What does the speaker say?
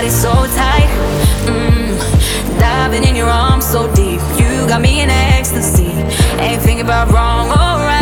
body so tight. Diving in your arms so deep. You got me in ecstasy. Ain't thinking about wrong or right.